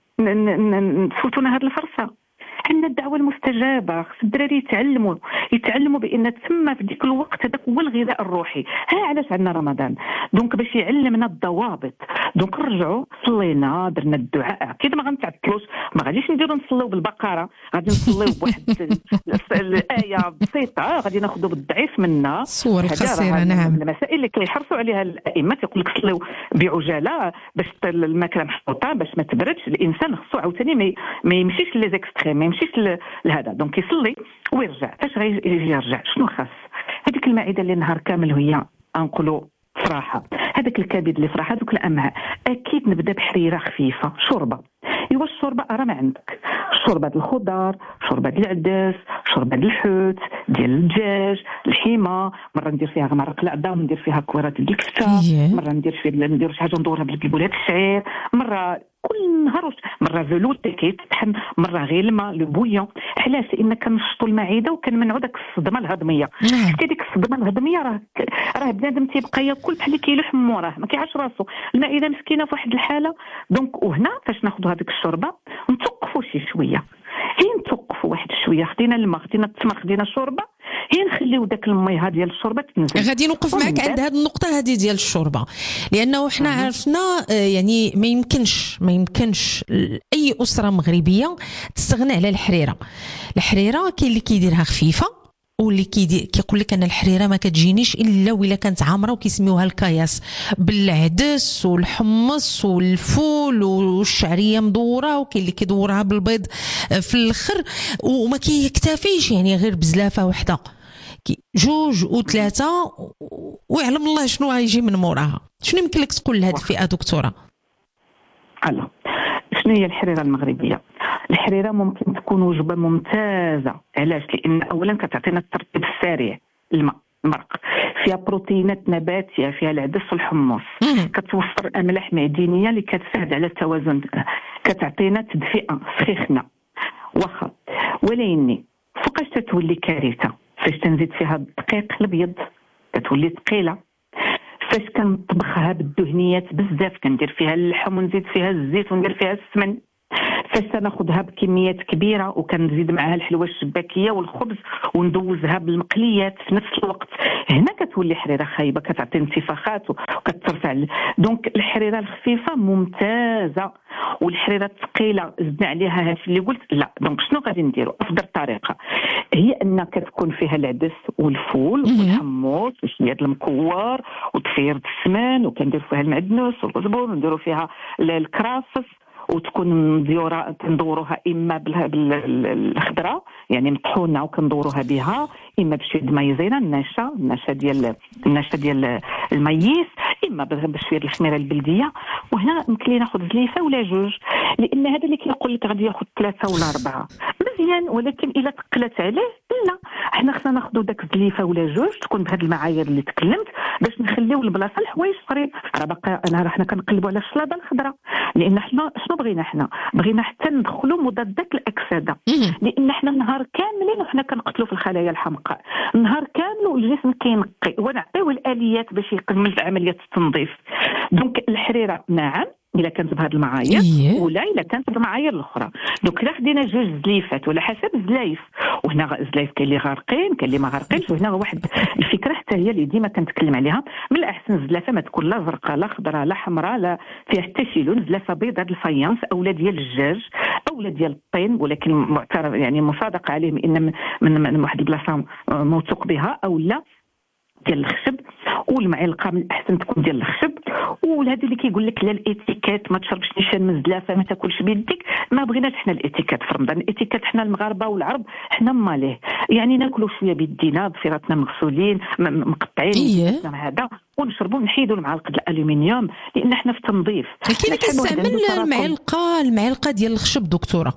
نفوتونا هذه الفرصه. عندنا الدعوه المستجابه، خص الدراري يتعلموا يتعلموا بان تم في ديك الوقت هذاك هو الغذاء الروحي. ها علاش عندنا رمضان؟ دونك باش يعلمنا الضوابط. دونك نرجعوا صلينا درنا الدعاء، اكيد ما غنتعطلوش، ما غاديش نديروا نصليو بالبقره، غادي نصليو بواحد الايه بسيطه، غادي ناخذوا بالضعيف منها الصور القصيره. نعم. المسائل اللي كيحرصوا عليها الائمه تيقول لك صليو بعجاله باش الماكله محطوطه باش ما تبردش. الانسان خصو عاوتاني ما يمشيش لي زيكستريم، ما يمشيش لهذا. دونك يصلي ويرجع. فاش غيجي يرجع شنو خاص؟ هذيك المعده اللي نهار كامل وهي نقولوا صراحه، هذاك الكبد اللي صراحه، هذوك الامعاء، اكيد نبدا بحريره خفيفه، شوربه. ايوا الشوربه راه ما عندك، شوربه ديال الخضار، شوربه ديال العدس، شوربه ديال الحوت، ديال الدجاج، الحيمه، مره ندير فيها مرق العظام، ندير فيها كويرات ديال الكفته، مره ندير فيها ندير شي حاجه ندورها بالبولات الشعير، مره كل نهار مره فلوت كيتطحن، مره غير الماء لو بويون. علاش؟ لان كنشطوا المعده وكنمنعوا داك الصدمه الهضميه. حتى ديك الصدمه الهضميه راه راه بنادم تيبقى ياكل بحال اللي كيلوح موراه، ما كيعرفش راسو. المعده مسكينه في واحد الحاله. دونك وهنا فاش ناخذوا هذيك الشوربه نتوقفوا شي شويه، هي نتوقفوا واحد شويه، خدينا الماء، خدينا التمر، خدينا الشوربه، هي نخليو داك المياه ديال الشوربه تنزل. غادي نوقف معك عند هذه النقطه هذه ديال الشوربه، لانه حنا أه. عرفنا يعني ما يمكنش ما يمكنش اي اسره مغربيه تستغنى على الحريره. الحريره كاين اللي كيديرها خفيفه واللي كيدير كيقول لك انا الحريره ما كتجينيش الا ولا كانت عامره، وكيسميوها الكاياس، بالعدس والحمص والفول والشعريه مدوره، وكاين اللي كيدورها بالبيض في الاخر، وما كيكتفيش يعني غير بزلافه وحده، جوج وثلاثه ويعلم الله شنو غيجي من موراها. شنو يمكن لك تقول لهذه الفئه دكتوره؟ الله، شنو هي الحريره المغربيه؟ الحريره ممكن تكون وجبه ممتازه. علاش؟ لان اولا كتعطينا الترطيب السريع، الماء، المرق، فيها بروتينات نباتيه، فيها العدس والحمص، كتوفر املاح معدنيه اللي كتساعد على التوازن، كتعطينا تدفئه سخينه واخا. ولكن فوقاش تتولي كارثه؟ فاش تنزيد فيها الدقيق الابيض كتولي ثقيله. فاش كنطبخها بالدهنيات بزاف، كندير فيها اللحم ونزيد فيها الزيت وندير فيها السمن. فاش تناخذها بكميات كبيره وكنزيد معها الحلوى الشباكيه والخبز وندوزها بالمقليات في نفس الوقت، هنا كتولي حريره خايبه، كتعطي انتفاخات وكترفع. دونك الحريره الخفيفه ممتازه، والحريره الثقيله زدنا عليها هادشي اللي قلت لا. دونك شنو غادي نديروا؟ افضل طريقه هي ان كتكون فيها العدس والفول والحمص وشويه المكور وطفيره السمن، وكندير فيها المعدنوس والقزبر، ونديروا فيها الكرافس، وتكون مزيوره كندوروها اما بالخضره يعني مطحونه وكندوروها بها، اما بشويه مايزينا الناشا الناشا ديال الناشا ديال الميس، اما بشويه الخميره البلديه. وهنا يمكن لي ناخذ زليفه ولا جوج، لان هذا اللي كيقول لك غادي ياخذ ثلاثه ولا اربعه مزيان. ولكن الا ثقلت عليه لا، حنا خصنا ناخذوا داك زليفه ولا جوج تكون بهذه المعايير اللي تكلمت، باش نخليو البلاصه الحوايج صغيرين. راه باقي انا راه حنا كنقلبوا على الشلاضه الخضراء، لان حنا شنو بغينا؟ حنا بغينا حتى ندخلوا مضادات الاكسده، لان حنا نهار كاملين وحنا كنقتلوا في الخلايا الحمقاء، نهار كامل والجسم كينقي، ونعطيوه الاليات باش يكمل عمليه التنظيف. دونك الحريره نعم الا كانت بهذه المعايير إيه. ولا الا كانت بالمعايير الاخرى. دونك الا خدينا جوج زليفات ولا حسب الزلايف، وهنا الزلايف كاين اللي غارقين كاين اللي ما غارقينش، وهنا واحد الفكره حتى هي اللي ديما كنتكلم عليها، من الاحسن الزلافه ما تكون لا زرقاء لا خضراء لا حمراء لا فيها حتى شي لون، زلافه بيضاء الفايانس اولا ديال الدجاج اولا ديال الطين، ولكن معترف يعني مصادق عليه ان من, من, من واحد البلاصه موثوق بها، اولا ديال الخشب، والمعلقه من الاحسن تكون ديال الخشب. وهذا اللي كيقول لك لا الاتيكيت ما تشربش نيشان من الزلافه ما تاكلش بيديك، ما بغيناش حنا الاتيكيت في رمضان. الاتيكيت حنا المغاربه والعرب حنا ماليه يعني ناكلوا شويه بيدينا بفراتنا مغسولين مقطعين إيه. هذا ونشربوا نحيدوا المعالق الالومنيوم لان حنا في تنظيف. كاين كنستعمل المعلقه المعلقه ديال الخشب دكتوره.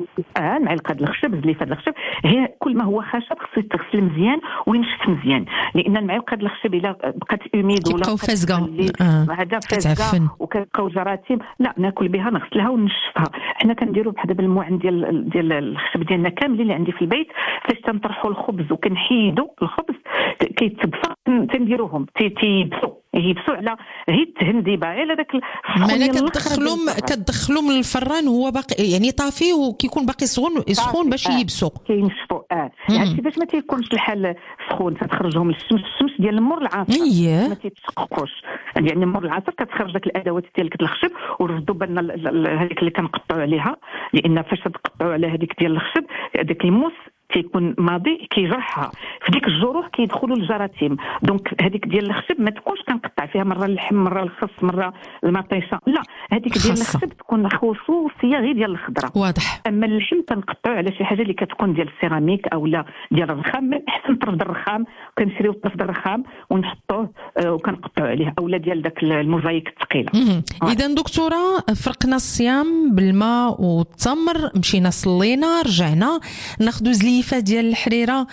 اه المعلقه ديال الخشب زليفه ديال الخشب هي كل ما هو خشب خصو يتغسل مزيان وينشف مزيان، لان المعلقه ديال الخشب الا بقات اوميد ولا بقاو فازقه هذا فازقه وكتبقاو جراثيم، لا ناكل بها نغسلها ونشفها. حنا كنديروا بحال دابا المعن ديال ديال الخشب ديالنا كاملين اللي عندي في البيت، فاش تنطرحوا الخبز وكنحيدوا الخبز كيتصبصوا تنديروهم تيبسوا يبسوا على هي التهنديبه على داك معنى كتدخلهم كتدخلهم للفران هو باقي يعني طافي وكيكون باقي سخون سخون باش يبسوا كينشفوا. اه يعني باش ما تيكونش الحال سخون تتخرجهم للشمس، الشمس ديال مور العصر إيه. ما تيتسققوش يعني مور العصر كتخرج داك الادوات ديالك الخشب. ورفدوا بالنا هذيك اللي كنقطعوا عليها، لان فاش تقطعوا على هذيك ديال الخشب داك الموس كيكون ماضي كيجرحها في ديك الجروح كيدخلوا الجراثيم. دونك هذيك ديال الخشب ما تكونش كنقطع فيها مره اللحم مره الخس مره المطيشه، لا هذيك ديال الخشب تكون خصوصيه غير ديال الخضره. واضح. اما اللحم كنقطعوا على شي حاجه اللي كتكون ديال السيراميك اولا ديال الرخام، من احسن طرف ديال الرخام كنشريو طرف ديال الرخام ونحطوه وكنقطعوا عليه، اولا ديال داك الموزايك الثقيله. اذا دكتوره فرقنا الصيام بالماء والتمر، مشينا صلينا رجعنا ناخذ زليفه ديال الحريره،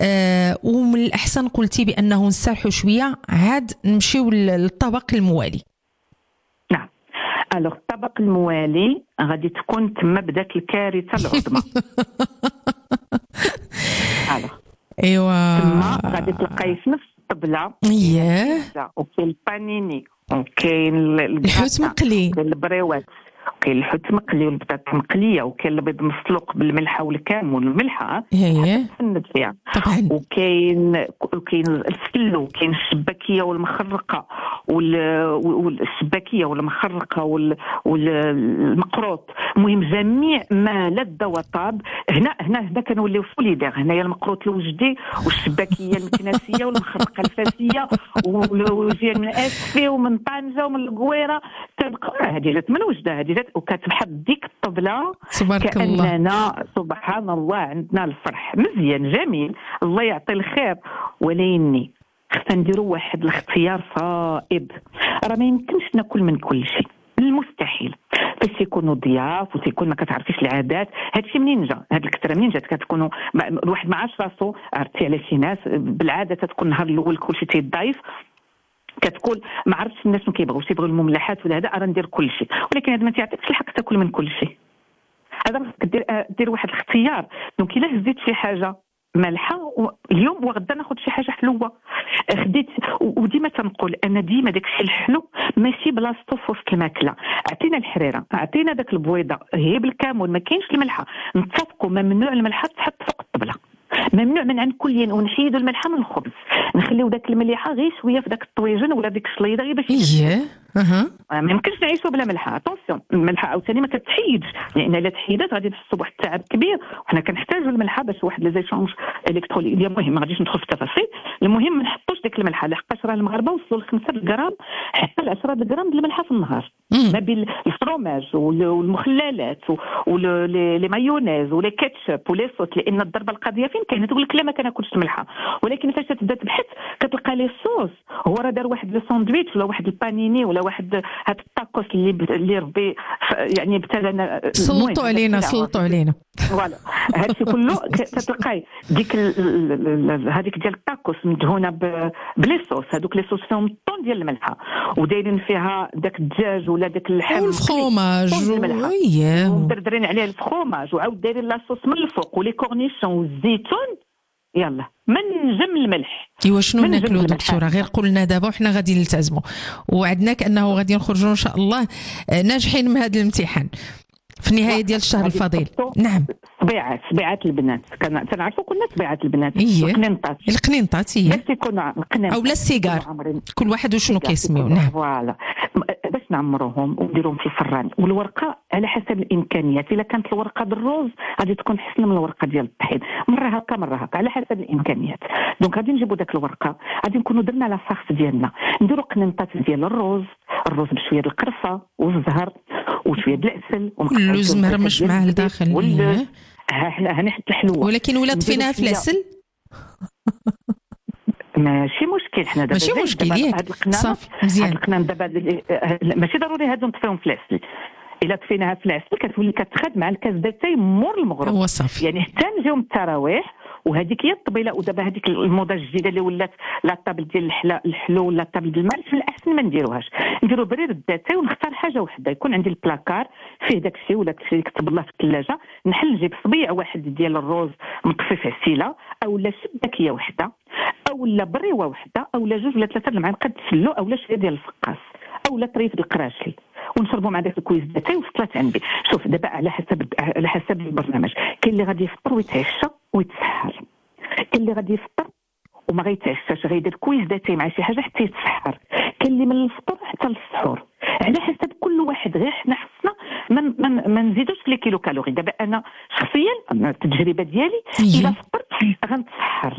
آه ومن الاحسن قلتي بانه نسرحوا شويه عاد نمشيو للطبق الموالي. نعم الوغ الطبق الموالي غادي تكون تما بدات الكارثه العظمى. الوغ ايوا تما غادي تلقاي في نفس الطبله اييه وكاين البانيني وكاين الحوت مقلي وكاين البريوات كاين الحوت مقلي والبطاطا مقليه وكاين البيض مسلوق بالملحه والكمون والملحه اييه تفند فيها طبعا. وكاين وكاين الفلو وكاين الشباكيه والمخرقه والشباكيه والمخرقه والمقروط، المهم جميع ما لذ وطاب. هنا هنا هنا كنوليو فوليدير، هنايا المقروط الوجدي والشباكيه المكناسيه والمخرقه الفاسيه وجايه من اسفي ومن طنجه ومن القويره تبقى هذه جات من وجده هذه جات وكتبحث ديك الطبله كاننا سبحان الله عندنا الفرح مزيان جميل الله يعطي الخير. ولكن خصنا نديروا واحد الاختيار صائب، راه ما يمكنش ناكل من كل شيء، المستحيل. فاش يكونوا ضياف وتيكون ما كتعرفيش العادات، هادشي منين جا؟ هاد الكثره منين جات؟ كتكونوا الواحد ما عارفش راسو. عرفتي على شي ناس بالعاده تتكون النهار الاول كلشي تيضايف كتقول ما عرفتش الناس ما كيبغيوش يبغوا المملحات ولا هذا راه ندير كل شيء، ولكن هذا ما تيعطيكش الحق تاكل من كل شيء. هذا خصك دير دير واحد الاختيار. دونك الا هزيت شي حاجه مالحه اليوم وغدا ناخذ شي حاجه حلوه خديت، وديما تنقول انا ديما داك الشيء الحلو ماشي بلاصتو في وسط الماكله. عطينا الحريره عطينا داك البويضه هي بالكامل ما كاينش الملحه، نتفقوا ممنوع الملحه تحط فوق الطبله، ممنوع من عند كلين، ونحيدوا الملحه من الخبز، نخليو داك المليحه غير شويه في داك الطويجن ولا ديك الشليضه غير باش اييه اها ما يمكنش نعيشوا بلا ملحه. اتونسيون الملحه عاوتاني ما كتحيدش، لان الا تحيدت غادي نحسوا بواحد التعب كبير، وحنا كنحتاجوا الملحه باش واحد لي زيشونج الكتروليت. المهم ما غاديش ندخل في التفاصيل، المهم ما نحطوش ديك الملحه لحقاش راه المغاربه وصلوا ل خمسة غرام حتى ل عشرة غرام ديال الملحه في النهار ما بين الفروماج والمخللات ولي مايونيز ولي كاتشب ولي صوص. لان الضربه القاضيه فين كاينه؟ تقول لك لا ما كناكلش الملحه، ولكن فاش تبدا تبحث كتلقى لي صوص هو راه دار واحد لو ساندويتش ولا واحد البانيني ولا واحد هاد الطاكوس اللي اللي ربي يعني ابتلنا سلطوا علينا سلطوا علينا فوالا هادشي كله كتلقاي ديك هذيك ديال الطاكوس مدهونه بلي صوص، هذوك لي صوص فيهم طون ديال الملحه ودايرين فيها داك الدجاج ولا داك اللحم والفرomage اييه ومدردرين عليه الفرomاج وعاود دايرين لاصوص من الفوق ولي كورنيشون والزيتون يلا منجم الملح. ايوا شنو ناكلوا دكتوره؟ غير قلنا دابا وحنا غادي نلتزموا، وعدناك انه غادي نخرجوا ان شاء الله ناجحين من هذا الامتحان في النهايه ديال الشهر الفضيل. نعم. صبيعات صبيعات البنات كنعرفوا كنا صبيعات البنات. إيه. القنينطات القنينطات هي تيكون القنينط او لا السيجار، كل واحد وشنو كيسميو. نعم فوالا. باش نعمروهم ونديروهم في الفران، والورقه على حسب الامكانيات. الا كانت الورقه بالروز غادي تكون احسن من الورقه ديال الطحين، مره هكا مره هكا على حسب الامكانيات. دونك غادي نجيبوا داك الورقه، غادي نكونوا درنا لا صاغ ديالنا، نديروا قنينطات ديال الروز، الروز بشويه د القرفه والزهر وشويه د العسل واللوز مهرمش معاه لداخل. ها حنا هنحط الحلوه، ولكن ولا طفيناها في العسل ماشي مشكل. حنا دابا ماشي مشكل ياك صافي مزيان. هاد القنان دابا ماشي ضروري هادو نطفيهم في العسل، الا طفيناها في العسل كتولي كتخاد مع الكاس داتاي مور المغرب. هو صافي يعني حتى نجيو من التراويح وهذيك هي الطبيله. ودابا هذيك الموضه الجديده اللي ولات لا طابل ديال الحلا الحلو ولا طابل بالماء، في الاحسن ما نديروهاش، نديرو برير الداتاي ونختار حاجه وحده. يكون عندي البلاكار فيه داك الشيء ولا داك الشيء اللي كتب الله في الثلاجه، نحل نجيب صبيع واحد ديال الروز مطفي في عسيله، اولا شباكيه وحده، اولا بريوه وحده، اولا جوج ولا ثلاثه المعالق تسلو، اولا شويه ديال الفقاس، اولا طريف القراشي، ونشربوا مع داك الكويس داتاي وفطلات عندي. شوف دابا على حسب على حسب البرنامج. كاين اللي غادي يفطر ويتعشى ويتسحر، كاين اللي غادي يفطر وما غيتعشاش غيدير كويس داتاي مع شي حاجه حتى يتسحر، كاين اللي من الفطور حتى للسحور، على حسب كل واحد. غير حنا خصنا ما من ما نزيدوش في لي كيلو كالوري. دابا انا شخصيا التجربه ديالي الا فطرت غنتسحر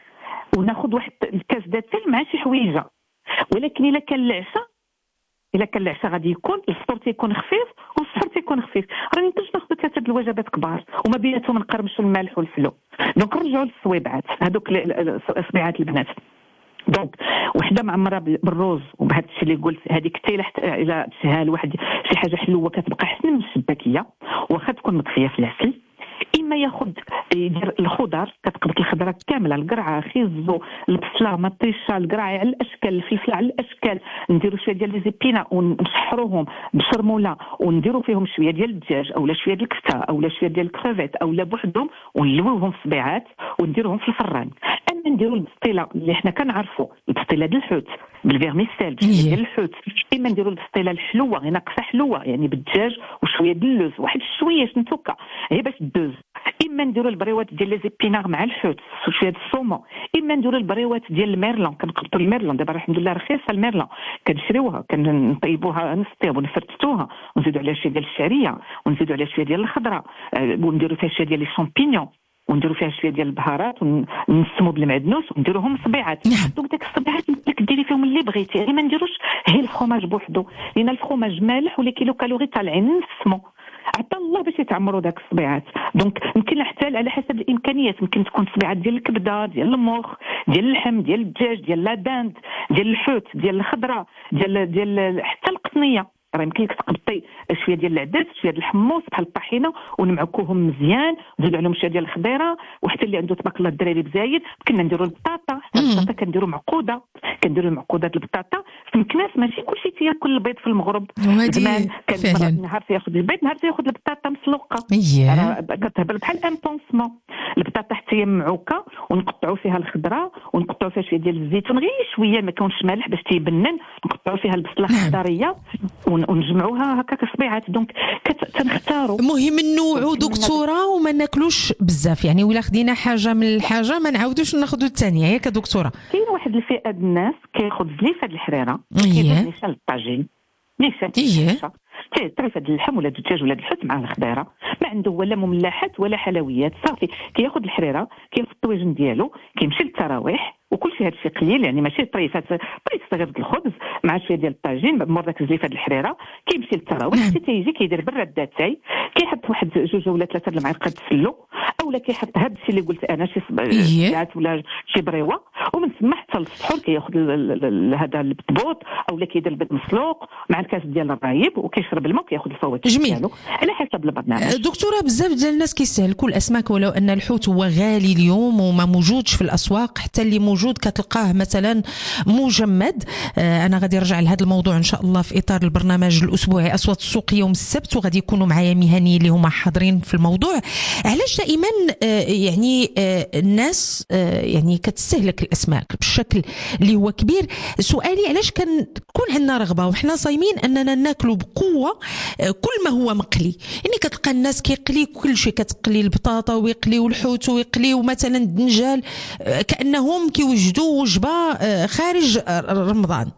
وناخذ واحد الكاس داتاي مع شي حويجه، ولكن الا كان العشاء الا كان العشاء غادي يكون الفطور تيكون خفيف والسحور تيكون خفيف. راني نقدرش ناخذ ثلاثه د الوجبات كبار وما بيناتهم نقرمشوا المالح والفلو. دونك نرجعوا للصويبعات هذوك صبيعات البنات. دونك وحده معمره بالروز وبهذا الشيء اللي قلت، هذيك حتى الى دشها لواحد شي حاجه حلوه كتبقى احسن من الشباكيه واخا تكون مطفيه في العسل. اما ياخذ يدير الخضر، كتقبط الخضره كامله، القرعه، خيزو، البصله، مطيشه، القرعه على الاشكال، الفلفل على الاشكال، نديروا شويه ديال لي زيبينا ونسحروهم بشرموله ونديروا فيهم شويه ديال الدجاج اولا شويه ديال الكفته اولا شويه ديال الكريفيت اولا بوحدهم ونلويوهم في صبيعات ونديروهم في الفران. اما نديروا البسطيله اللي حنا كنعرفوا، البسطيله ديال الحوت بالفيرميسيل بشويه ديال الحوت، اما نديروا البسطيله الحلوه غير ناقصه حلوه يعني بالدجاج وشويه ديال اللوز، واحد شويه شنتوكا هي باش دوز. اما نديروا البريوات ديال لي زيبينار مع الحوت شويه الصومون، اما نديروا البريوات ديال الميرلون، كنقبطوا الميرلون دابا الحمد لله رخيصه الميرلون، كنشريوها كنطيبوها نسطيب ونفرتوها ونزيدوا عليها شويه ديال الشعريه ونزيدوا عليها شويه ديال الخضره ونديروا فيها شويه ديال لي شامبينيون ونديروا فيها شويه ديال البهارات ونسموا بالمعدنوس ونديروهم صبيعات. دونك داك الصبيعات كديري فيهم اللي بغيتي، غير ما نديروش هي الفرomاج بوحدو لان الفرomاج مالح ولي كيلو كالوري طالعين نسمو عطا الله باش يتعمروا داك الصبيعات. دونك يمكن حتى على حسب الامكانيات، يمكن تكون صبيعات ديال الكبده، ديال المخ، ديال اللحم، ديال الدجاج، ديال لا داند، ديال الحوت، ديال الخضره، ديال ديال حتى القطنيه. راه يمكن لك تقبطي شويه ديال العدس، شويه ديال الحمص بحال الطحينه ونمعكوهم مزيان، نزيدوا عليهم شويه ديال الخضيره، وحتى اللي عنده تبارك الله الدراري بزايد كنا نديروا البطاطا، حتى البطاطا كنديروا معقوده، كنديروا معقودات البطاطا في مكناس. ماشي كلشي تياكل البيض في المغرب، زمان كان نهار تياخذ البيض نهار تياخذ البطاطا مسلوقه، راه كتهبل بحال ان بونسمون. البطاطا حتى هي معوكه ونقطعوا فيها الخضره ونقطعوا فيها شويه ديال الزيتون غير شويه ما كونش مالح باش تيبنن، نقطعوا فيها البصله الخضريه ونجمعوها هكاك صبيعات. دونك كتنختاروا مهم النوع دكتوره وما ناكلوش بزاف، يعني ولا خدينا حاجه من الحاجه ما نعاودوش ناخذوا الثانيه ياك دكتوره. كاين واحد الفئه د الناس كياخذ زليفه د الحريره كيدير نيشان الطاجين نيشان تي طريفه د اللحم ولا الدجاج ولا الحوت مع الخضيره، ما عنده ولا مملحات ولا حلويات، صافي كياخذ الحريره كياخذ الطويجن ديالو كيمشي للتراويح وكل شيء هادشي قليل، يعني ماشي طريفات طريف صغير د الخبز مع شويه ديال الطاجين مور داك الزليفه د الحريره، كيمشي للتراويح حتى تيجي كيدير برا الداتاي، كيحط واحد جوج ولا ثلاثه د المعالق د السلو اولا كيحط هاد الشيء اللي قلت انا شي صباعات ولا شي بريوه، ومن تما حتى للسحور كياخذ هذا البطبوط او لا كيدير البيض مسلوق مع الكاس ديال الرايب وكيشرب الماء وكياخذ الفواكه ديالو على حسب البرنامج. دكتوره بزاف ديال الناس كيستهلكوا الاسماك ولو ان الحوت هو غالي اليوم وما موجودش في الاسواق، حتى اللي موجود كتلقاه مثلا مجمد. آه انا غادي نرجع لهذا الموضوع ان شاء الله في اطار البرنامج الاسبوعي اصوات السوق يوم السبت، وغادي يكونوا معايا مهنيين اللي هما حاضرين في الموضوع. علاش دائما آه يعني آه الناس آه يعني كتستهلك الاسماك بالشكل اللي هو كبير؟ سؤالي علاش كنكون عندنا رغبه وحنا صايمين اننا ناكلوا بقوه آه كل ما هو مقلي؟ يعني كتلقى الناس كيقلي كل شيء، كتقلي البطاطا ويقليوا الحوت ويقليوا مثلا الدنجال آه كانهم كيوجدوا وجبه آه خارج رمضان.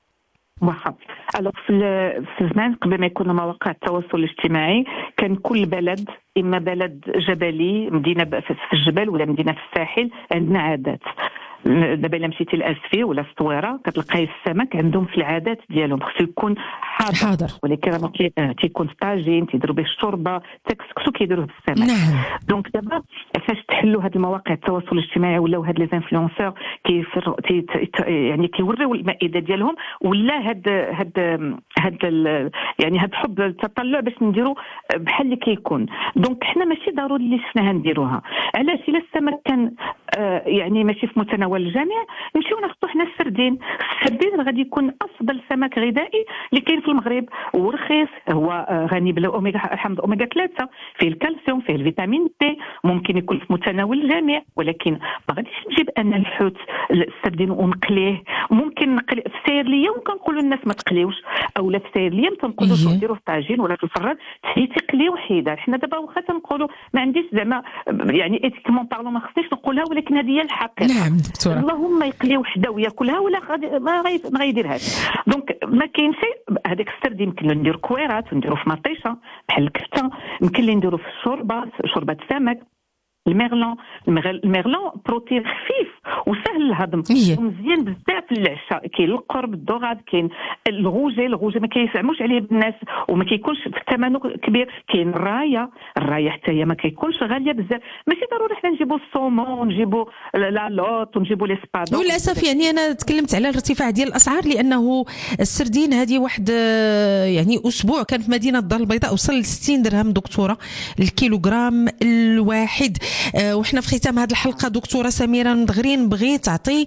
واخا الوغ في الزمان قبل ما يكون مواقع التواصل الاجتماعي كان كل بلد اما بلد جبلي مدينه في الجبل ولا مدينه في الساحل عندنا عادات. دابا الا مشيتي لاسفي ولا الصويره كتلقاي السمك عندهم في العادات ديالهم خصو يكون حاضر, حاضر. ولكن راه تيكون في طاجين تيديروا به الشوربه تكسكسو كيديروه بالسمك. نعم. دونك دابا فاش تحلوا هاد المواقع التواصل الاجتماعي ولاو هاد لي انفلونسور كيفر تي يعني كيوريو المائده ديالهم ولا هاد هاد هاد يعني هاد حب التطلع باش نديروا بحال اللي كيكون. دونك حنا ماشي ضروري اللي شفناها نديروها. علاش؟ الا السمك كان آه يعني ماشي في متناول الجميع نمشيو ناخذوا حنا السردين. السردين غادي يكون افضل سمك غذائي اللي كاين في المغرب ورخيص، هو غني بالاوميغا حامض اوميغا ثلاثة، فيه الكالسيوم فيه الفيتامين دي، ممكن يكون في متناول الجميع. ولكن ما غاديش نجيب انا الحوت السردين ونقليه. ممكن نقلي في سيرليه وكنقولوا الناس ما تقليوش، او لا في سيرليه تنقولوا إيه. نديروا في طاجين ولا في الفران تقلي وحيده. حنا دابا واخا تنقولوا ما عنديش زعما يعني ايتيكمون بارلو ما خصنيش نقولها، ولكن هذه هي الحقيقه. نعم دكتوره. اللهم يقلي وحده وياكلها ولا غادي ما غايديرهاش. دونك ما كاين شيء. هذاك السردين يمكن ندير كويرات ونديرو في مطيشه بحال الكفته، يمكن اللي نديرو في الشوربه شوربه السمك. الميرلون الميرلون بروتين خفيف وسهل الهضم ومزيان بزاف للعشاء. كاين القرب الدغاد، كاين الغوجي الغوجي ما كيسعموش عليه بالناس وما كيكونش في ثمنه كبير. كاين الرايه الرايه حتى هي ما كيكونش غاليه بزاف. ماشي ضروري حنا نجيبوا الصومون ونجيبوا لا لوط ونجيبوا لي سبادو. وللاسف يعني انا تكلمت على الارتفاع ديال الاسعار لانه السردين هذه واحد يعني اسبوع كان في مدينه الدار البيضاء وصل ل ستين درهم دكتوره الكيلوغرام الواحد. أه وحنا في ختام هذه الحلقه دكتوره سميره المدغري بغيت تعطي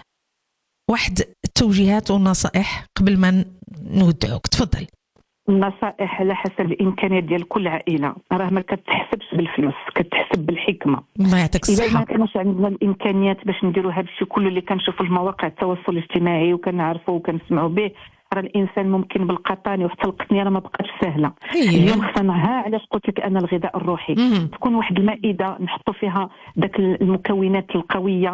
واحد التوجيهات والنصائح قبل ما نودعوك. تفضل. النصائح على حسب الامكانيات ديال كل عائله، راه ما كتحسبش بالفلوس، كتحسب بالحكمه. الله يعطيك الصحه. اذا ما كانش عندنا الامكانيات باش نديروا هذا الشيء كله اللي كنشوفوا في مواقع التواصل الاجتماعي وكنعرفوا وكنسمعوا به، راه الانسان ممكن بالقطاني وحتى القطنيه ما بقاتش سهله. هي. اليوم خصنا ها علاش قلت لك انا الغذاء الروحي مم. تكون واحد المائده نحطوا فيها داك المكونات القويه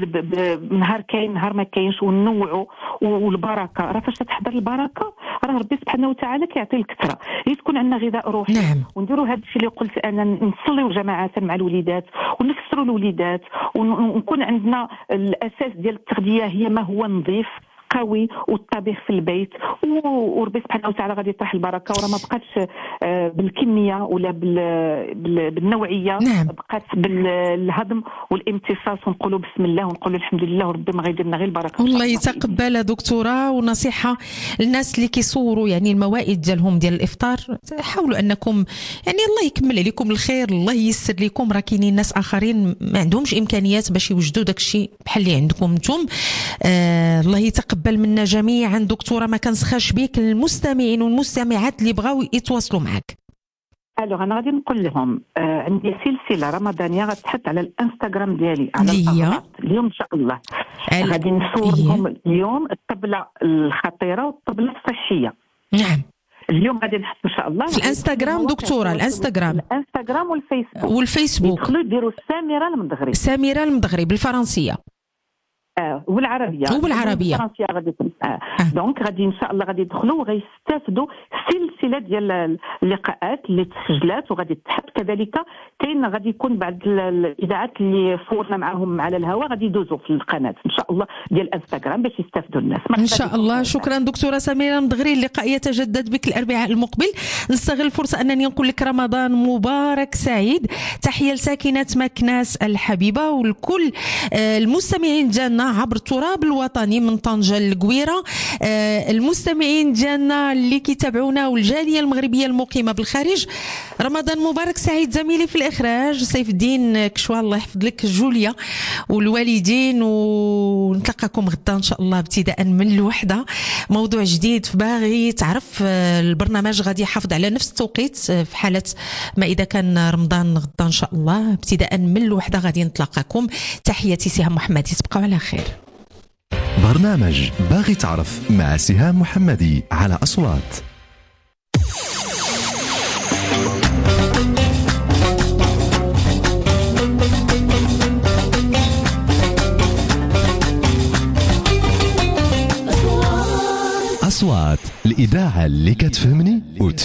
نهار كاين نهار ما كاينش وننوعوا. والبركه راه فاش تحضر البركه راه ربي سبحانه وتعالى كيعطي الكثره. هي تكون عندنا غذاء روحي. نعم. ونديروا هذا الشيء اللي قلت انا، نصليوا جماعه مع الوليدات ونفسروا الوليدات ونكون عندنا الاساس ديال التغذيه هي ما هو نظيف قوي والطبيخ في البيت. وربي سبحانه وتعالى غادي يطرح البركه وراه ما بقاتش بالكميه ولا بالنوعيه. نعم. بقات بالهضم والامتصاص ونقولوا بسم الله ونقولوا الحمد لله وربي ما غيدير لنا غير البركه. الله يتقبل دكتوره. ونصيحه للناس اللي كيصوروا يعني الموائد ديالهم ديال الافطار، حاولوا انكم يعني الله يكمل عليكم الخير، الله ييسر لكم. راه كاينين ناس اخرين ما عندهمش امكانيات باش يوجدوا داك الشيء بحال اللي عندكم نتوما. آه الله يتقبل بل منا جميعا. دكتوره ما كنسخاش بك المستمعين والمستمعات اللي بغاو يتواصلوا معك. الو انا غادي نقول لهم آه عندي سلسله رمضانيه غتحط على الانستغرام ديالي على الأغراض. اليوم ان شاء الله غادي نصور لهم اليوم الطبله الخطيره والطبله الصحيه. نعم. اليوم غادي نحط ان شاء الله في الانستغرام دكتوره. الانستغرام الانستغرام والفيسبوك والفيسبوك يدخلوا يديروا سميره المدغري. سميره المدغري بالفرنسيه اه والعربيه وبالعربيه الفرنسيه غادي آه. آه. دونك غادي ان شاء الله غادي يدخلوا وغيستافدوا سلسله ديال اللقاءات اللي تسجلات وغادي تحط. كذلك كاين غادي يكون بعض الاذاعات اللي صورنا معهم على الهواء غادي يدوزوا في القناه ان شاء الله ديال الانستغرام باش يستافدوا الناس ان شاء الله. شكرا دكتوره سميره المدغري. اللقاء يتجدد بك الاربعاء المقبل. نستغل الفرصه انني نقول لك رمضان مبارك سعيد. تحيه لساكنه مكناس الحبيبه ولكل المستمعين ديالنا عبر التراب الوطني من طنجة للقويرة. آه المستمعين ديالنا اللي كيتابعونا والجالية المغربية المقيمة بالخارج، رمضان مبارك سعيد. زميلي في الإخراج سيف الدين كشوال، الله يحفظ لك جوليا والوالدين، ونتلقاكم غدا إن شاء الله ابتداء من الوحدة موضوع جديد. فباغي تعرف البرنامج غادي يحافظ على نفس التوقيت في حالة ما إذا كان رمضان غدا إن شاء الله ابتداء من الوحدة غادي نتلاقاكم. تحياتي سهام محمدي، تبقوا على خير. برنامج باغي تعرف مع سهام محمدي على أصوات. أصوات الإذاعة اللي كتفهمني وتفهمني.